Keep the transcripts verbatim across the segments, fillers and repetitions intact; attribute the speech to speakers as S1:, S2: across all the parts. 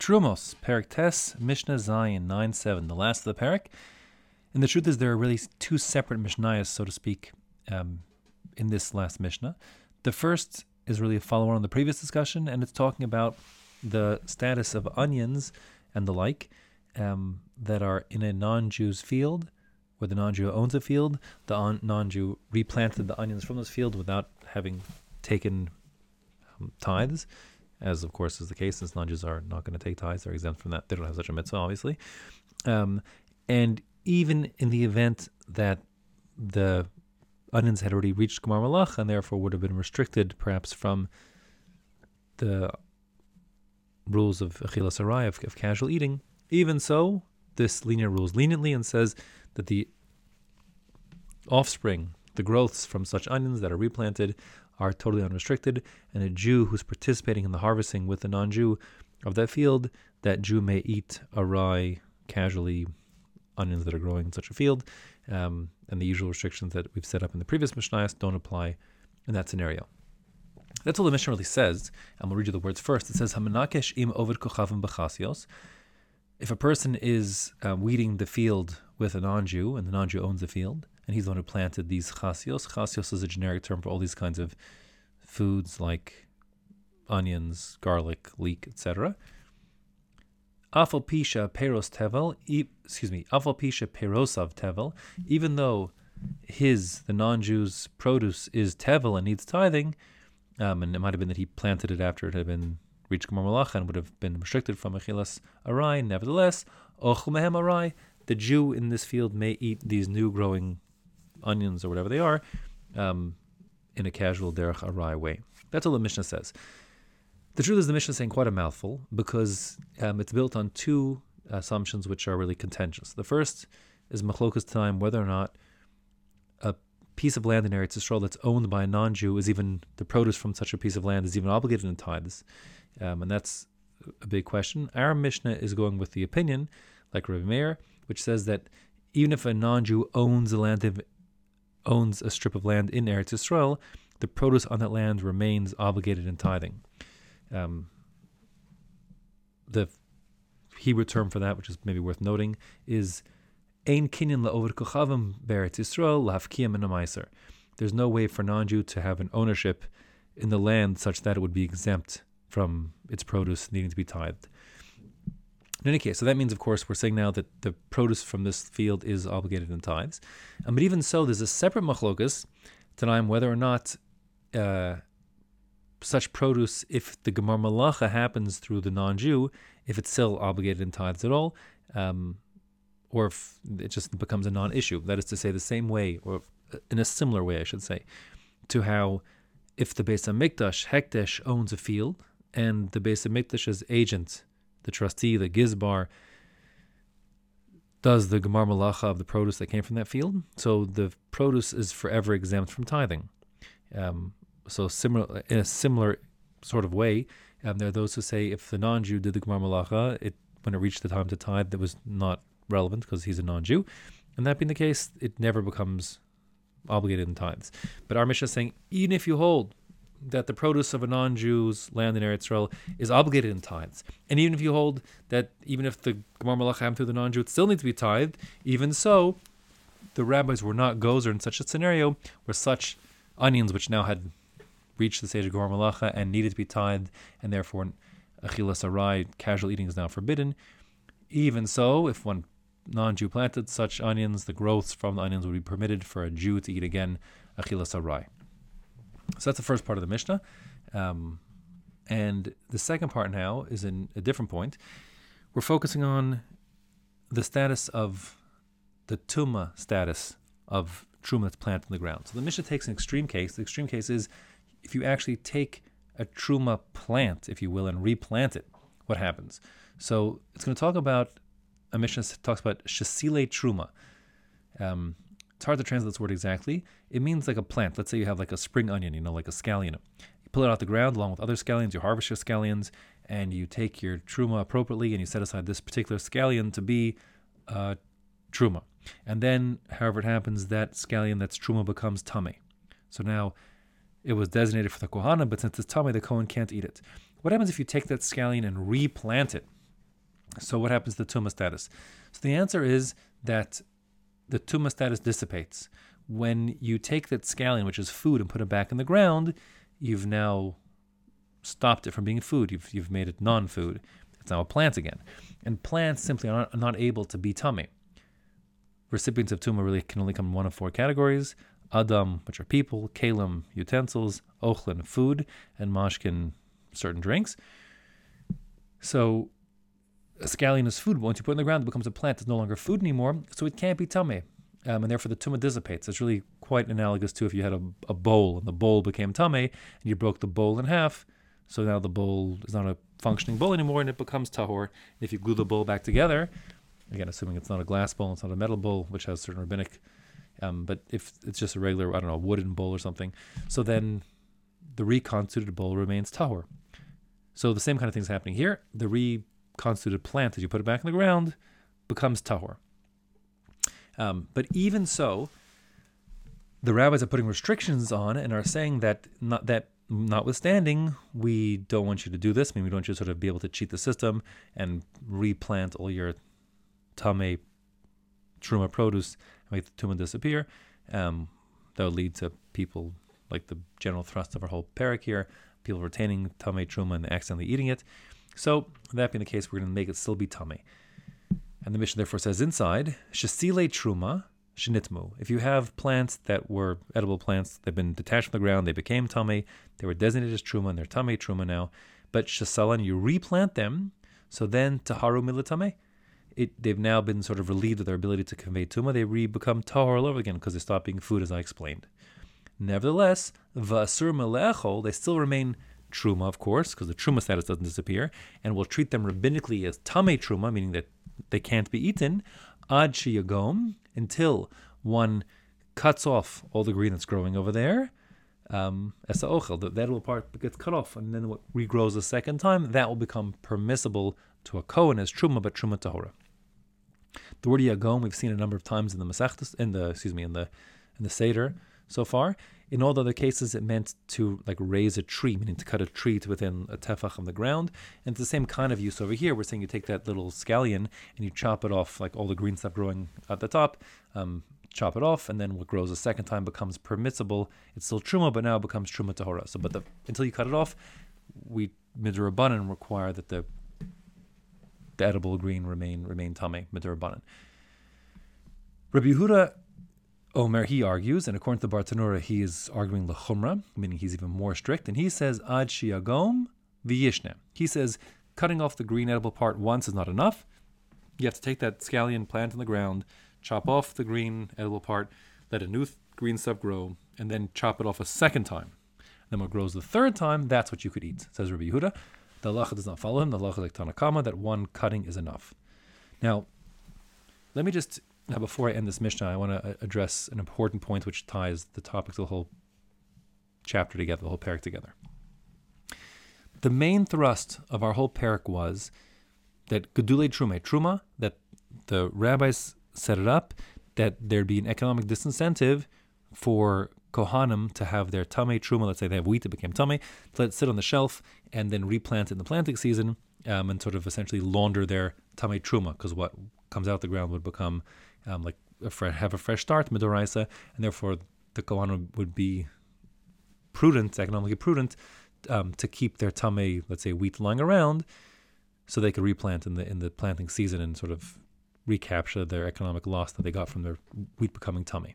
S1: Trumos, Perek Tes, Mishnah Zayin nine seven, the last of the Perek. And the truth is there are really two separate Mishnayos, so to speak, um, in this last Mishnah. The first is really a follow-on on the previous discussion, and it's talking about the status of onions and the like um, that are in a non-Jew's field, where the non-Jew owns a field. The on- non-Jew replanted the onions from those fields without having taken um, tithes, as of course is the case, since non-Jews are not going to take tithes. They're exempt from that. They don't have such a mitzvah, obviously. Um, and even in the event that the onions had already reached Gemar Malach and therefore would have been restricted perhaps from the rules of Achilas Arai, of, of casual eating, even so, this linear rules leniently and says that the offspring, the growths from such onions that are replanted, are totally unrestricted, and a Jew who's participating in the harvesting with the non-Jew of that field, that Jew may eat arai casually onions that are growing in such a field, um, and the usual restrictions that we've set up in the previous Mishnayos don't apply in that scenario. That's all the Mishnah really says, and we'll read you the words first. It says, "Hamanakesh im oved kochavim b'chasios." If a person is uh, weeding the field with a non-Jew, and the non-Jew owns the field, and he's the one who planted these chasios. Chasios is a generic term for all these kinds of foods like onions, garlic, leek, et cetera. Afal pisha peros tevel, e- excuse me, afal pisha perosav tevel, even though his, the non-Jew's produce is tevel and needs tithing, um, and it might have been that he planted it after it had been reached Gemar Malacha and would have been restricted from Achilas Arai, nevertheless, ochel mehem arai, the Jew in this field may eat these new growing onions or whatever they are um, in a casual derech arai way. That's all the Mishnah says. The truth is the Mishnah is saying quite a mouthful because um, it's built on two assumptions which are really contentious. The first is machlokas time whether or not a piece of land in Eretz Yisrael that's owned by a non-Jew is even, the produce from such a piece of land is even obligated in tithes. Um, and that's a big question. Our Mishnah is going with the opinion, like Rabbi Meir, which says that even if a non-Jew owns a land of, owns a strip of land in Eretz Yisrael, the produce on that land remains obligated in tithing. Um, the Hebrew term for that, which is maybe worth noting, is Ein kinyan la'oved kochavim be'Eretz Yisrael la'hafkiyam min ha'maiser. There's no way for non-Jew to have an ownership in the land such that it would be exempt from its produce needing to be tithed. In any case, so that means, of course, we're saying now that the produce from this field is obligated in tithes. Um, but even so, there's a separate machlokas tonight whether or not uh, such produce, if the Gemar Malacha happens through the non-Jew, if it's still obligated in tithes at all, um, or if it just becomes a non-issue. That is to say, the same way, or in a similar way, I should say, to how if the Beis HaMikdash, Hekdesh, owns a field, and the Beis HaMikdash's agent, the trustee, the gizbar, does the Gemar Malacha of the produce that came from that field, so the produce is forever exempt from tithing. Um, so similar, in a similar sort of way, um, there are those who say if the non-Jew did the Gemar Malacha, it, when it reached the time to tithe, that was not relevant because he's a non-Jew. And that being the case, it never becomes obligated in tithes. But our Mishnah is saying, even if you hold that the produce of a non-Jew's land in Eretz Yisrael is obligated in tithes, and even if you hold that even if the Gemar Malacha happened through the non-Jew, it still needs to be tithed, even so, the rabbis were not gozer in such a scenario where such onions, which now had reached the stage of Gemar Malacha and needed to be tithed, and therefore Achilas Arai, casual eating, is now forbidden. Even so, if one non-Jew planted such onions, the growths from the onions would be permitted for a Jew to eat again, Achilas Arai. So that's the first part of the Mishnah. Um, and the second part now is in a different point. We're focusing on the status of the Tumah status of Truma that's planted in the ground. So the Mishnah takes an extreme case. The extreme case is if you actually take a Truma plant, if you will, and replant it, what happens? So it's going to talk about, a Mishnah talks about Shesile Truma. Um, It's hard to translate this word exactly. It means like a plant. Let's say you have like a spring onion, you know, like a scallion. You pull it out the ground along with other scallions, you harvest your scallions, and you take your truma appropriately, and you set aside this particular scallion to be uh, truma. And then, however it happens, that scallion that's truma becomes tameh. So now, it was designated for the kohana, but since it's tameh, the kohen can't eat it. What happens if you take that scallion and replant it So what happens to the tumah status? So the answer is that the tumah status dissipates. When you take that scallion, which is food, and put it back in the ground, you've now stopped it from being food. You've you've made it non-food. It's now a plant again. And plants simply are not, are not able to be tummy. Recipients of tumah really can only come in one of four categories: Adam, which are people; Kalim, utensils; Ochlin, food; and Mashkin, certain drinks. So a scallion is food. Once you put it in the ground, it becomes a plant. It's no longer food anymore, so it can't be tummy. Um, and therefore the tumah dissipates. It's really quite analogous to if you had a, a bowl, and the bowl became tummy, and you broke the bowl in half. So now the bowl is not a functioning bowl anymore, and it becomes tahor. And if you glue the bowl back together, again, assuming it's not a glass bowl, it's not a metal bowl, which has certain rabbinic, um, but if it's just a regular, I don't know, wooden bowl or something, so then the reconstituted bowl remains tahor. So the same kind of thing is happening here. The reconstituted plant, as you put it back in the ground, becomes tahor. Um, but even so, the rabbis are putting restrictions on and are saying that not that notwithstanding, we don't want you to do this. I mean, we don't want you to sort of be able to cheat the system and replant all your tamei truma produce and make the tumah disappear. Um, that would lead to people, like the general thrust of our whole parak here, people retaining tamei truma and accidentally eating it. So that being the case, we're going to make it still be tamei. And the Mishnah therefore says inside, Shesile truma shenitmu. If you have plants that were edible plants, they've been detached from the ground, they became tamei, they were designated as truma, and they're tamei truma now. But shesalan, you replant them, so then taharu milatamei. It they've now been sort of relieved of their ability to convey tumah. They re-become tahor all over again because they stop being food, as I explained. Nevertheless, v'asur melechol, they still remain truma, of course, because the truma status doesn't disappear, and we'll treat them rabbinically as tamei truma, meaning that they can't be eaten, ad sheyagom, until one cuts off all the green that's growing over there. Um, as the ochel, the edible part gets cut off, and then what regrows a second time, that will become permissible to a kohen as truma, but truma tahora. The word yagom we've seen a number of times in the Masechtas, in the excuse me, in the in the Seder so far. In all the other cases, it meant to like raise a tree, meaning to cut a tree to within a tefach of the ground. And it's the same kind of use over here. We're saying you take that little scallion and you chop it off, like all the green stuff growing at the top, um, chop it off, and then what grows a second time becomes permissible. It's still truma, but now it becomes truma tahora. So, but the, until you cut it off, we midrabanan require that the the edible green remain remain tamei midrabanan. Rabbi Yehuda Omer, he argues, and according to Bartanura, he is arguing l'chumra, meaning he's even more strict, and he says ad shiagom v'yishne. He says cutting off the green edible part once is not enough. You have to take that scallion, plant in the ground, chop off the green edible part, let a new th- green stuff grow, and then chop it off a second time. Then what grows the third time, that's what you could eat, says Rabbi Yehuda. The halacha does not follow him. The halacha is like Tanna Kama, that one cutting is enough. Now, let me just... Now, before I end this Mishnah, I want to address an important point which ties the topics of the whole chapter together, the whole parak together. The main thrust of our whole parak was that Gedulei Truma, Truma, that the rabbis set it up, that there'd be an economic disincentive for Kohanim to have their tamei Truma, let's say they have wheat that became tamei, to let it sit on the shelf and then replant it in the planting season um, and sort of essentially launder their tamei Truma, because what comes out the ground would become Um, like a fre- have a fresh start, midoraisa, and therefore the Kohanim would be prudent, economically prudent, um, to keep their tamei, let's say, wheat lying around, so they could replant in the in the planting season and sort of recapture their economic loss that they got from their wheat becoming tamei.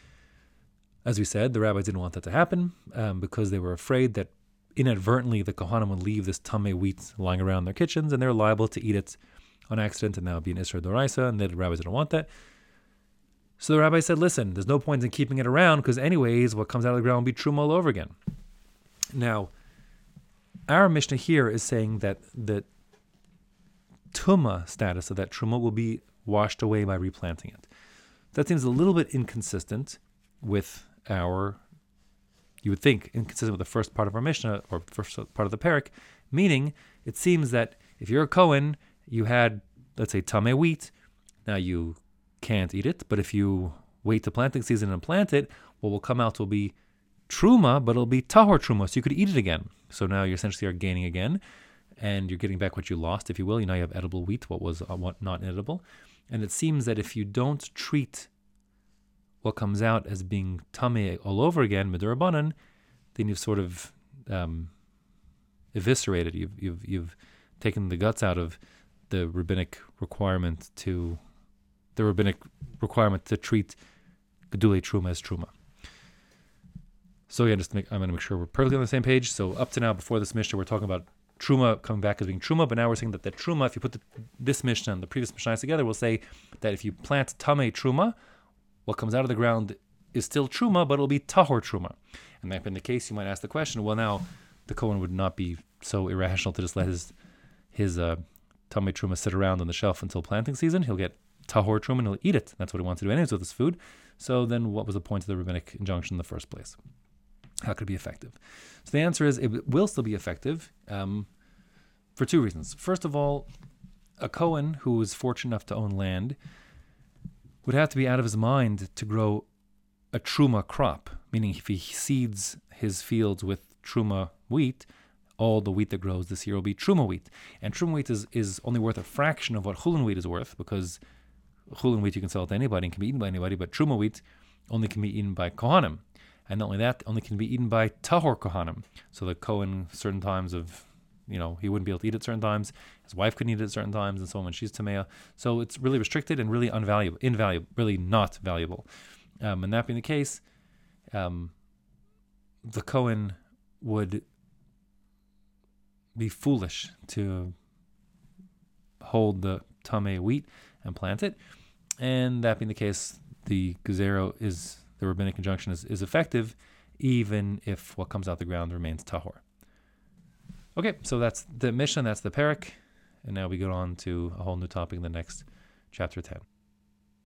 S1: As we said, the rabbis didn't want that to happen um, because they were afraid that inadvertently the Kohanim would leave this tamei wheat lying around their kitchens, and they're liable to eat it on accident, and that would be an Isra Doraisa, and the rabbis didn't want that. So the rabbi said, listen, there's no point in keeping it around because anyways, what comes out of the ground will be truma all over again. Now, our Mishnah here is saying that the tuma status of that truma will be washed away by replanting it. That seems a little bit inconsistent with our, you would think, inconsistent with the first part of our Mishnah, or the first part of the parak, meaning it seems that if you're a Kohen, you had, let's say, tamei wheat, now you can't eat it, but if you wait to planting season and plant it, what will come out will be truma, but it'll be tahor truma, so you could eat it again. So now you essentially are gaining again. and you're getting back what you lost, if you will. You now you have edible wheat, what was uh, what not edible. And it seems that if you don't treat what comes out as being tameh all over again, midurabanan, then you've sort of um, eviscerated. You've you've you've taken the guts out of the rabbinic requirement to the rabbinic requirement to treat gedulei truma as truma. So again, just to make, I'm going to make sure we're perfectly on the same page. So up to now, before this Mishnah, we're talking about truma coming back as being truma, but now we're saying that the truma, if you put the, this Mishnah and the previous Mishnah together, we'll say that if you plant tameh truma, what comes out of the ground is still truma, but it'll be tahor truma. And that being the case, you might ask the question, well, now the Kohen would not be so irrational to just let his his uh, tameh truma sit around on the shelf until planting season. He'll get tahor truma and he'll eat it. That's what he wants to do anyways with his food. So then what was the point of the rabbinic injunction in the first place? How could it be effective? So the answer is it will still be effective um, for two reasons. First of all, a Kohen who is fortunate enough to own land would have to be out of his mind to grow a truma crop, meaning if he seeds his fields with truma wheat, all the wheat that grows this year will be truma wheat. And truma wheat is, is only worth a fraction of what chulin wheat is worth, because chulin wheat you can sell to anybody and can be eaten by anybody, but truma wheat only can be eaten by kohanim. And not only that, only can be eaten by tahor kohanim. So the Kohen, certain times of, you know, he wouldn't be able to eat it certain times. His wife couldn't eat it at certain times, and so on when she's tamea. So it's really restricted and really unvaluable, invaluable, really not valuable. Um, and that being the case, um, the Kohen would be foolish to hold the tameh wheat and plant it. And that being the case, the gezerah is, the rabbinic injunction is, is effective, even if what comes out the ground remains tahor. Okay, so that's the Mishnah, that's the Perek, and now we go on to a whole new topic in the next chapter ten.